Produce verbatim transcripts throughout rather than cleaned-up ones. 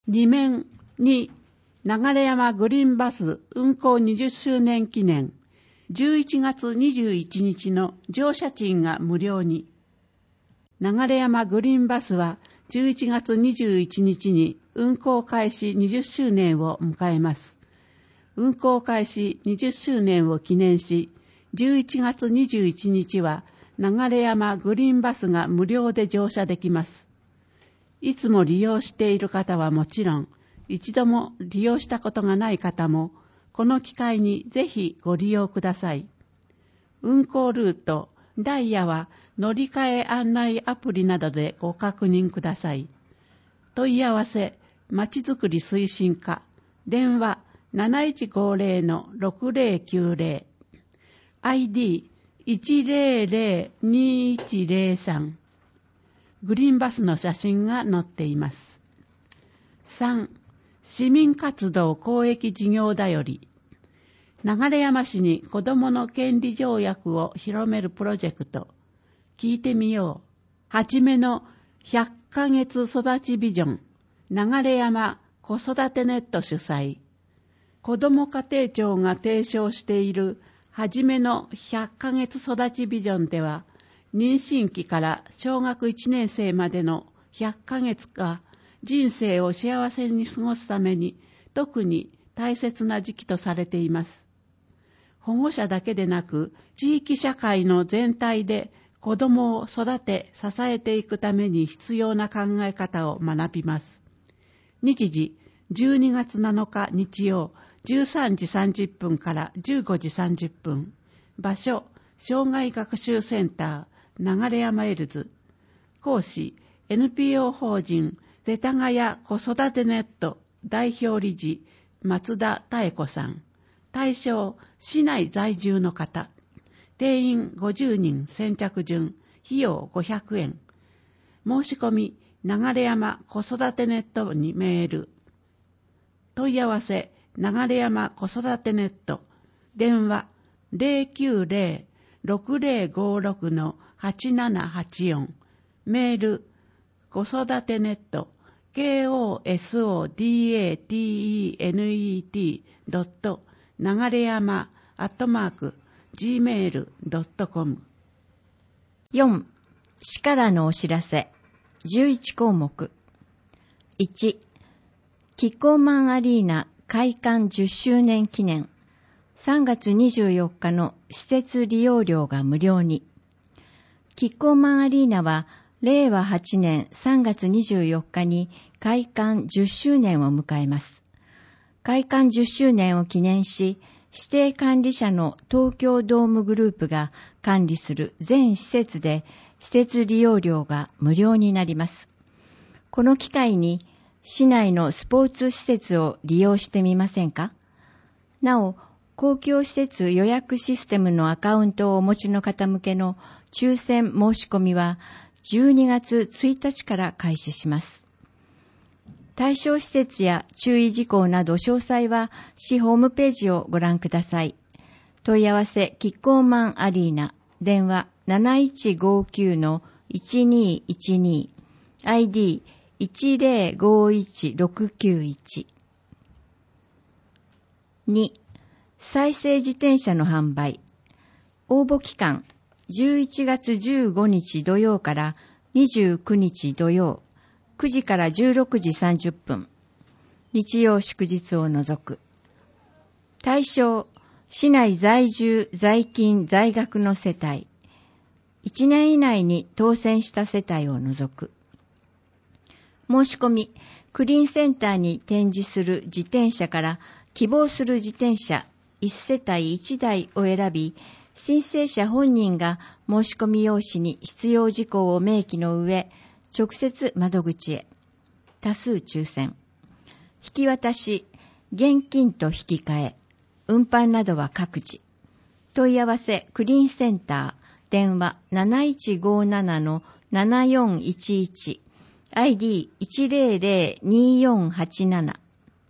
に面に流山グリーンバス運行にじゅっしゅうねん記念じゅういちがつにじゅういちにちの乗車賃が無料に。流山グリーンバスはじゅういちがつにじゅういちにちに運行開始にじゅっしゅうねんを迎えます。運行開始にじゅっしゅうねんを記念し、じゅういちがつにじゅういちにちは流山グリーンバスが無料で乗車できます。いつも利用している方はもちろん、一度も利用したことがない方も、この機会にぜひご利用ください。運行ルート、ダイヤは乗り換え案内アプリなどでご確認ください。問い合わせ、まちづくり推進課、電話 なないちごぜろ ろくぜろきゅうぜろ、アイディーいちぜろぜろにいちぜろさん、グリーンバスの写真が載っています。さん. 市民活動公益事業だより。流山市に子どもの権利条約を広めるプロジェクト、聞いてみよう。はじめのひゃっかげつ育ちビジョン、流山子育てネット主催。子ども家庭庁が提唱しているはじめのひゃっかげつ育ちビジョンでは、妊娠期から小学いちねんせいまでのひゃっかげつが人生を幸せに過ごすために特に大切な時期とされています。保護者だけでなく地域社会の全体で子どもを育て支えていくために必要な考え方を学びます。日時じゅうにがつなのか日曜じゅうさんじさんじゅっぷんからじゅうごじさんじゅっぷん。場所障害学習センター流山エルズ。講師 エヌピーオー 法人世田谷子育てネット代表理事松田妙子さん。対象市内在住の方。定員ごじゅうにん先着順。費用ごひゃくえん。申し込み流山子育てネットにメール。問い合わせ流山子育てネット。電話 ゼロきゅうゼロ ろくゼロごろく はちななはちよん。メール子育てネット コソダテネット 流山アットマーク ジーメールドットコム。 よん. 市からのお知らせじゅういちこうもく。いち. キッコーマンアリーナ開館じゅっしゅうねん記念さんがつにじゅうよっかの施設利用料が無料に。キッコーマンアリーナはれいわはちねんさんがつにじゅうよっかに開館じゅっしゅうねんを迎えます。開館じゅっしゅうねんを記念し、指定管理者の東京ドームグループが管理する全施設で施設利用料が無料になります。この機会に市内のスポーツ施設を利用してみませんか？なお、公共施設予約システムのアカウントをお持ちの方向けの抽選申し込みはじゅうにがつついたちから開始します。対象施設や注意事項など詳細は市ホームページをご覧ください。問い合わせキッコーマンアリーナ電話 なないちごきゅう のいちにいちに アイディーいちぜろごいちろくきゅういち。 に. 再生自転車の販売。応募期間じゅういちがつじゅうごにち土曜からにじゅうくにち土曜くじからじゅうろくじさんじゅっぷん。日曜祝日を除く。対象市内在住在勤在学の世帯。いちねん以内に当選した世帯を除く。申し込みクリーンセンターに展示する自転車から希望する自転車いちせたいいちだいを選び、申請者本人が申し込み用紙に必要事項を明記の上、直接窓口へ。多数抽選。引き渡し、現金と引き換え、運搬などは各自。問い合わせクリーンセンター、電話 なないちごなな のななよんいちいち、アイディーいちぜろぜろによんはちなな。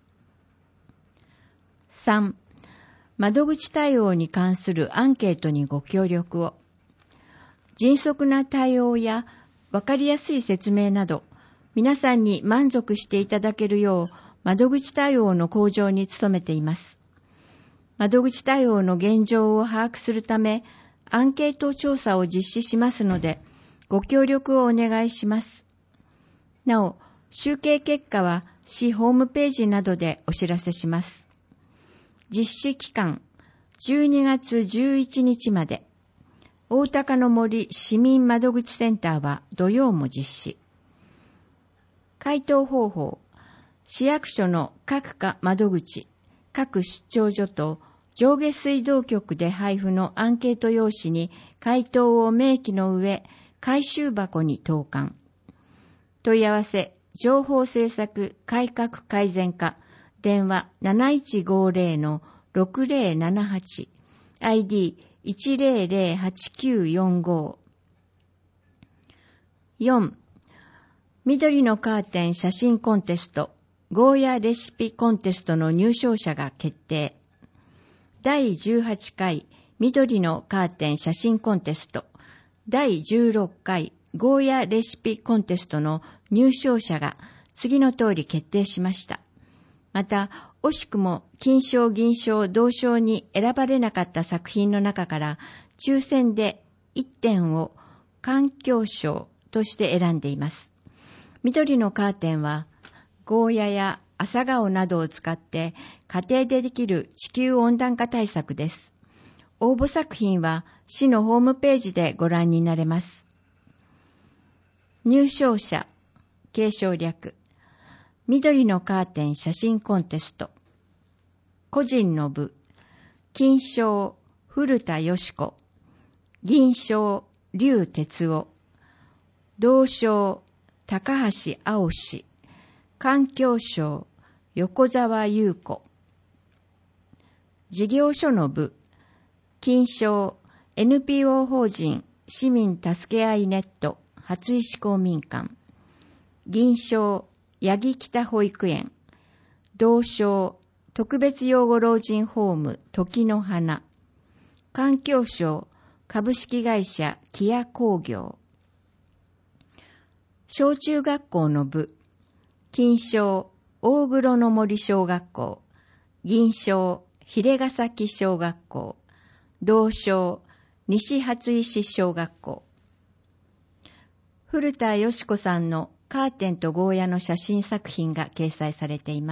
さん. 窓口対応に関するアンケートにご協力を。迅速な対応や分かりやすい説明など、 皆さんに満足していただけるよう窓口対応の向上に努めています。窓口対応の現状を把握するため、アンケート調査を実施しますので、ご協力をお願いします。なお、集計結果は市ホームページなどでお知らせします。実施期間、じゅうにがつじゅういちにちまで。大高の森市民窓口センターは土曜も実施。回答方法、市役所の各課窓口、各出張所と上下水道局で配布のアンケート用紙に回答を明記の上、回収箱に投函。問い合わせ、情報政策改革改善課、電話 なないちごぜろのろくぜろななはち、アイディーいちぜろぜろはちきゅうよんご。よん. 緑のカーテン写真コンテスト、ゴーヤレシピコンテストの入賞者が決定。だいじゅうはちかい緑のカーテン写真コンテスト、だいじゅうろっかいゴーヤレシピコンテストの入賞者が次の通り決定しました。また、惜しくも金賞、銀賞、銅賞に選ばれなかった作品の中から抽選でいってんを環境賞として選んでいます。緑のカーテンはゴーヤや朝顔などを使って家庭でできる地球温暖化対策です。応募作品は市のホームページでご覧になれます。入賞者、継承略、緑のカーテン写真コンテスト。個人の部、金賞、古田よし子、銀賞、劉哲夫、銅賞、高橋青氏、環境省、横澤優子。事業所の部、金賞、エヌピーオー 法人市民助け合いネット初石公民館。銀賞、八木北保育園。銅賞、特別養護老人ホーム時の花。環境省、株式会社キヤ工業。小中学校の部、金賞、大黒の森小学校。銀賞、秀ヶ崎小学校。銅賞、西初石小学校。古田よし子さんのカーテンとゴーヤの写真作品が掲載されています。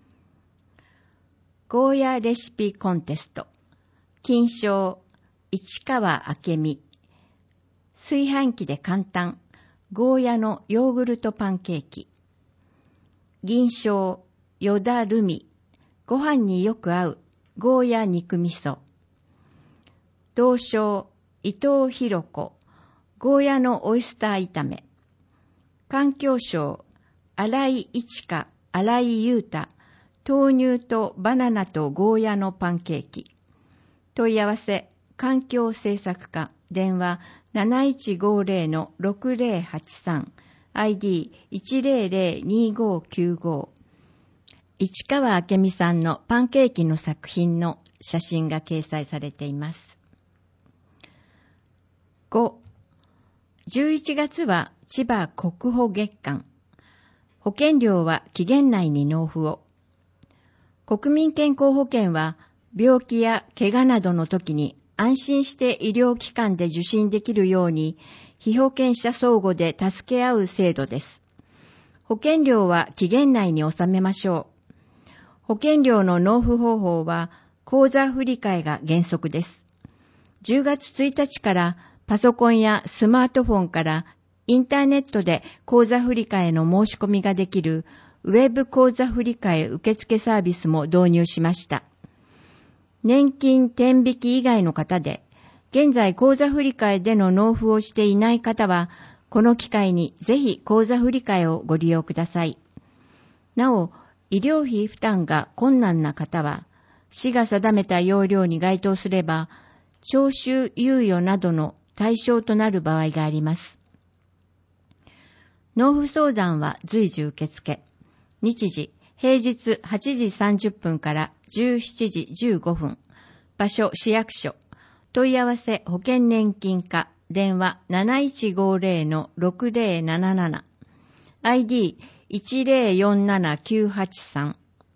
ゴーヤレシピコンテスト。金賞、市川明美。炊飯器で簡単、ゴーヤのヨーグルトパンケーキ。銀賞、依田るみ。ご飯によく合う、ゴーヤ肉味噌。銅賞、伊藤博子。ゴーヤのオイスター炒め。環境省、新井一花、新井優太。豆乳とバナナとゴーヤのパンケーキ。問い合わせ、環境政策課、電話 なないちごぜろのろくぜろはちさん、アイディーいちぜろぜろにごきゅうご。市川明美さんのパンケーキの作品の写真が掲載されています。ご. じゅういちがつは千葉国保月間。保険料は期限内に納付を。国民健康保険は病気や怪我などの時に安心して医療機関で受診できるように被保険者相互で助け合う制度です。保険料は期限内に納めましょう。保険料の納付方法は口座振替が原則です。じゅうがつついたちからパソコンやスマートフォンからインターネットで口座振替の申し込みができるウェブ口座振替受付サービスも導入しました。年金天引き以外の方で、現在口座振替での納付をしていない方は、この機会にぜひ口座振替をご利用ください。なお、医療費負担が困難な方は、市が定めた要領に該当すれば、徴収猶予などの対象となる場合があります。納付相談は随時受付。日時、平日はちじさんじゅっぷんからじゅうしちじじゅうごふん。場所、市役所。問い合わせ、保険年金課。電話 なないちごぜろのろくぜろななな。 アイディーいちゼロよんななきゅうはちさん。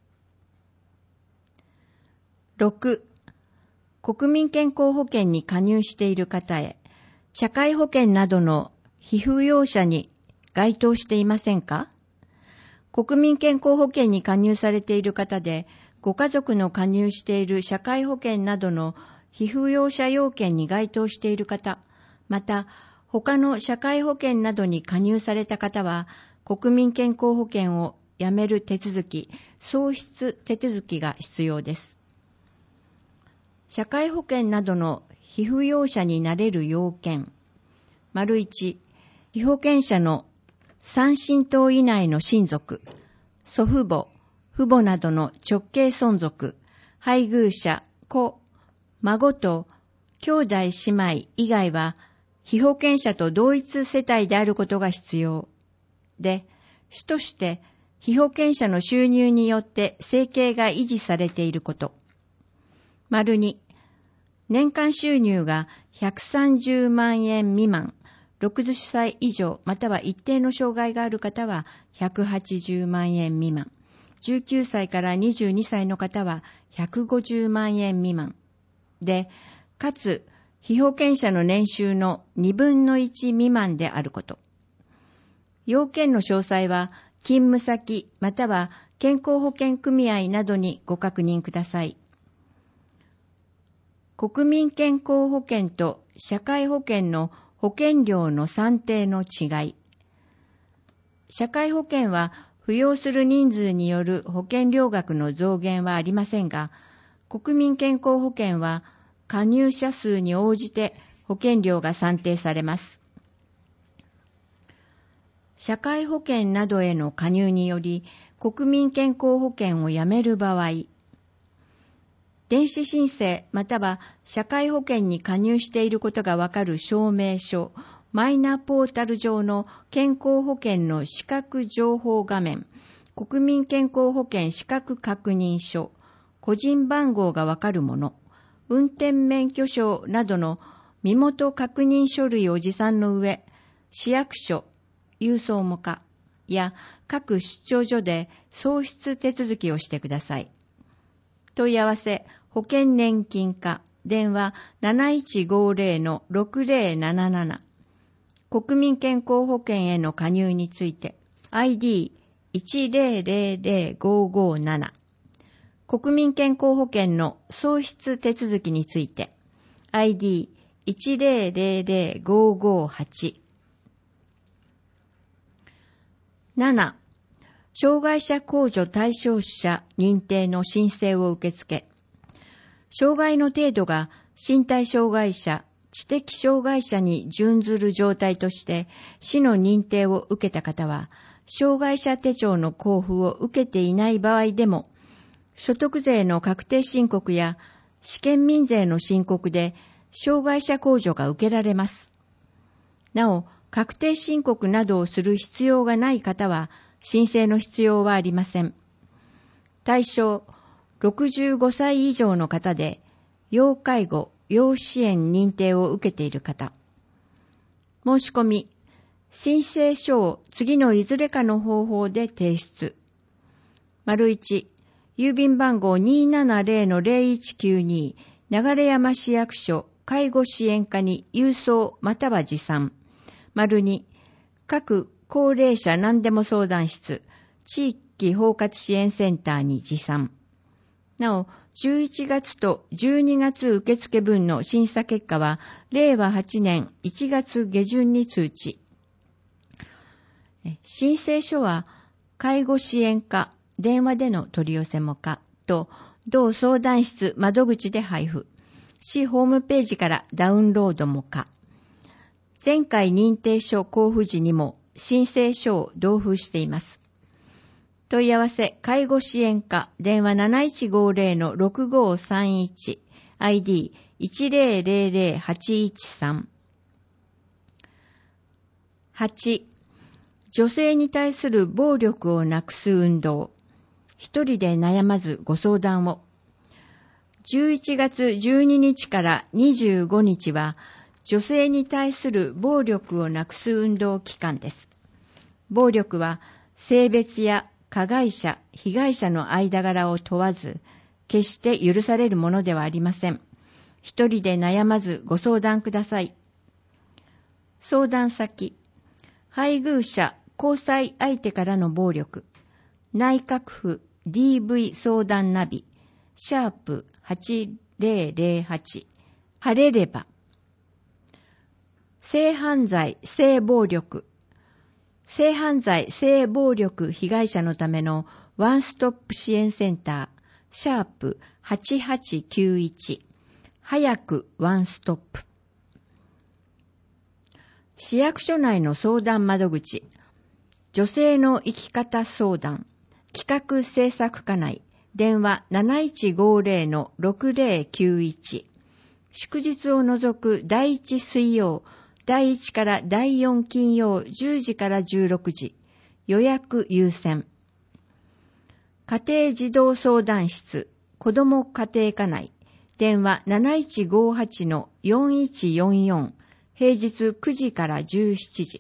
ろく、国民健康保険に加入している方へ、社会保険などの被扶養者に該当していませんか？国民健康保険に加入されている方で、ご家族の加入している社会保険などの被扶養者要件に該当している方、また他の社会保険などに加入された方は、国民健康保険をやめる手続き、喪失手続きが必要です。社会保険などの被扶養者になれる要件。丸いち、被保険者の三親等以内の親族、祖父母、父母などの直系孫族、配偶者、子、孫と兄弟姉妹以外は、被保険者と同一世帯であることが必要。で、主として被保険者の収入によって生計が維持されていること。丸に、年間収入がひゃくさんじゅうまんえん未満、ろくじゅっさい以上または一定の障害がある方はひゃくはちじゅうまんえん未満、じゅうきゅうさいからにじゅうにさいの方はひゃくごじゅうまんえん未満で、かつ被保険者の年収のにぶんのいち未満であること。要件の詳細は勤務先または健康保険組合などにご確認ください。国民健康保険と社会保険の保険料の算定の違い。社会保険は扶養する人数による保険料額の増減はありませんが、国民健康保険は加入者数に応じて保険料が算定されます。社会保険などへの加入により国民健康保険をやめる場合、電子申請または社会保険に加入していることがわかる証明書、マイナポータル上の健康保険の資格情報画面、国民健康保険資格確認書、個人番号がわかるもの、運転免許証などの身元確認書類を持参の上、市役所、郵送もかや各出張所で喪失手続きをしてください。問い合わせ、保険年金課、電話 なないちごゼロ のろくゼロななな。国民健康保険への加入について、アイディーいちゼロゼロゼロごごなな。国民健康保険の喪失手続きについて、アイディーいちゼロゼロゼロごごはち。なな、障害者控除対象者認定の申請を受け付け、障害の程度が身体障害者、知的障害者に準ずる状態として市の認定を受けた方は、障害者手帳の交付を受けていない場合でも、所得税の確定申告や試験民税の申告で障害者控除が受けられます。なお、確定申告などをする必要がない方は、申請の必要はありません。対象、ろくじゅうごさい以上の方で、要介護、要支援認定を受けている方。申し込み、申請書を次のいずれかの方法で提出。丸いち、郵便番号 にーななゼロのゼロいちきゅうに、流山市役所介護支援課に郵送または持参。丸に、各高齢者何でも相談室、地域包括支援センターに持参。なお、じゅういちがつとじゅうにがつ受付分の審査結果は、れいわはちねんいちがつげじゅんに通知。申請書は、介護支援課、電話での取り寄せも可と、同相談室窓口で配布。市ホームページからダウンロードも可。前回認定書交付時にも申請書を同封しています。問い合わせ、介護支援課、電話 なないちごゼロのろくごさんいち、アイディーいちゼロゼロゼロはちいちさん。はち、女性に対する暴力をなくす運動。一人で悩まずご相談を。じゅういちがつじゅうににちからにじゅうごにちは、女性に対する暴力をなくす運動期間です。 暴力は性別や加害者、被害者の間柄を問わず、決して許されるものではありません。一人で悩まずご相談ください。相談先、配偶者、交際相手からの暴力、内閣府 ディーブイ 相談ナビ、シャープはちぜろぜろはち、晴れれば。性犯罪、性暴力、性犯罪、性暴力被害者のためのワンストップ支援センター、シャープはちはちきゅういち、早くワンストップ。市役所内の相談窓口、女性の生き方相談、企画制作課内、電話なないちごぜろのろくぜろきゅういち、祝日を除くだいいち水曜、だいいちからだいよん金曜じゅうじからじゅうろくじ、予約優先。家庭児童相談室、子ども家庭課内、電話なないちごはちのよんいちよんよん、平日くじからじゅうしちじ。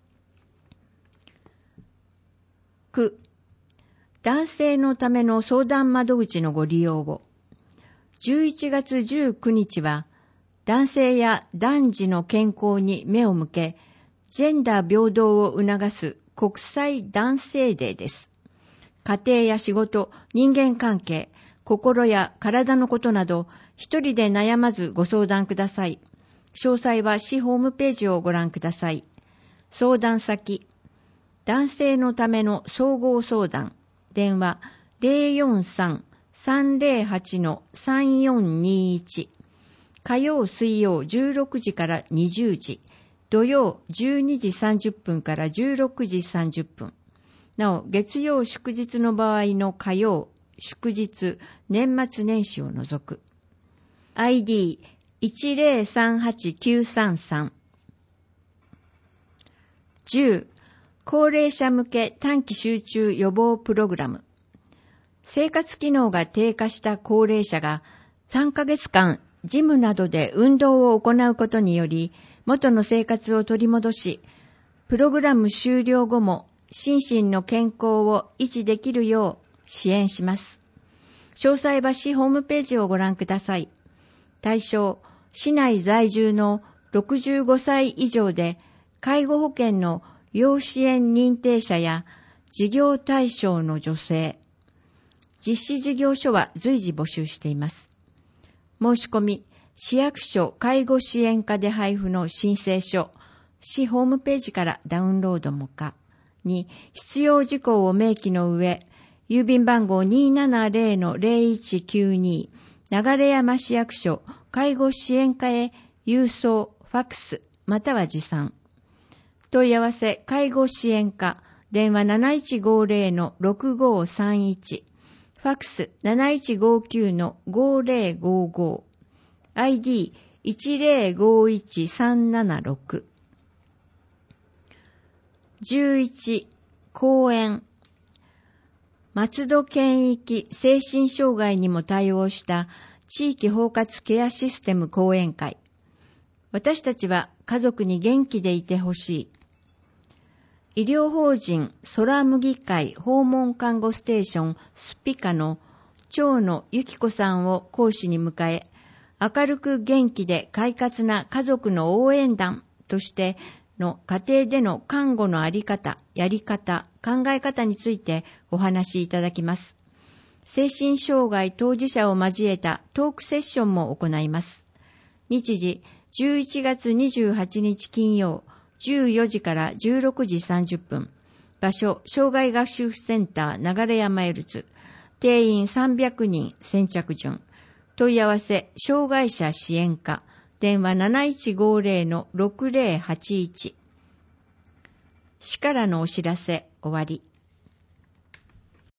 く、男性のための相談窓口のご利用を。じゅういちがつじゅうくにちは、男性や男児の健康に目を向け、ジェンダー平等を促す国際男性デーです。家庭や仕事、人間関係、心や体のことなど、一人で悩まずご相談ください。詳細は市ホームページをご覧ください。相談先、男性のための総合相談、電話 ゼロよんさん さんぜろはちのさんよんにいち、火曜水曜じゅうろくじからにじゅうじ、土曜じゅうにじさんじゅっぷんからじゅうろくじさんじゅっぷん。なお、月曜祝日の場合の火曜、祝日、年末年始を除く。アイディーいちぜろさんはちきゅうさんさん。じゅう、高齢者向け短期集中予防プログラム。生活機能が低下した高齢者がさんかげつかん、ジムなどで運動を行うことにより、元の生活を取り戻し、プログラム終了後も心身の健康を維持できるよう支援します。詳細は市ホームページをご覧ください。対象、市内在住のろくじゅうごさい以上で、介護保険の要支援認定者や事業対象の女性。実施事業所は随時募集しています。申し込み、市役所介護支援課で配布の申請書、市ホームページからダウンロードも可。に、必要事項を明記の上、郵便番号 にーななぜろのぜろいちきゅうに、流山市役所介護支援課へ郵送、ファックス、または持参。問い合わせ、介護支援課、電話なないちごぜろのろくごさんいち、ファックスなないちごきゅうのごぜろごご、アイディーいちぜろごいちさんななろく。じゅういち、講演。松戸県域精神障害にも対応した地域包括ケアシステム講演会。私たちは家族に元気でいてほしい。医療法人空麦会訪問看護ステーションスピカの長野由紀子さんを講師に迎え、明るく元気で快活な家族の応援団としての家庭での看護のあり方、やり方、考え方についてお話しいただきます。精神障害当事者を交えたトークセッションも行います。日時じゅういちがつにじゅうはちにち金曜、じゅうよじからじゅうろくじさんじゅっぷん。場所、障害学習センター流山エルツ。定員さんびゃくにん、先着順。問い合わせ、障害者支援課。電話なないちごぜろのろくぜろはちいち。市からのお知らせ、終わり。